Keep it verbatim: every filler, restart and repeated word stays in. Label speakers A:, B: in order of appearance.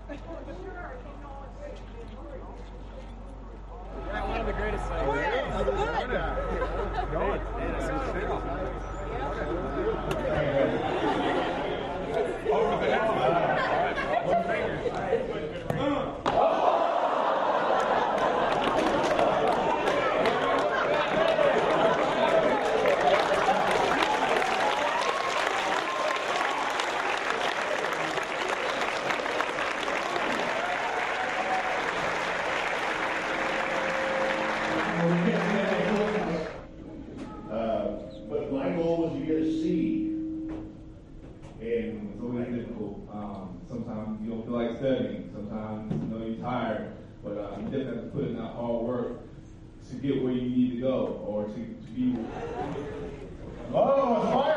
A: One of the greatest things.
B: Oh, yeah.
A: Go ahead.
C: But my goal was to get a seed. And it's always difficult. Um, sometimes you don't feel like studying. Sometimes you know you're tired. But uh, you definitely have to put in that hard work to get where you need to go or to, to be. Oh, fire!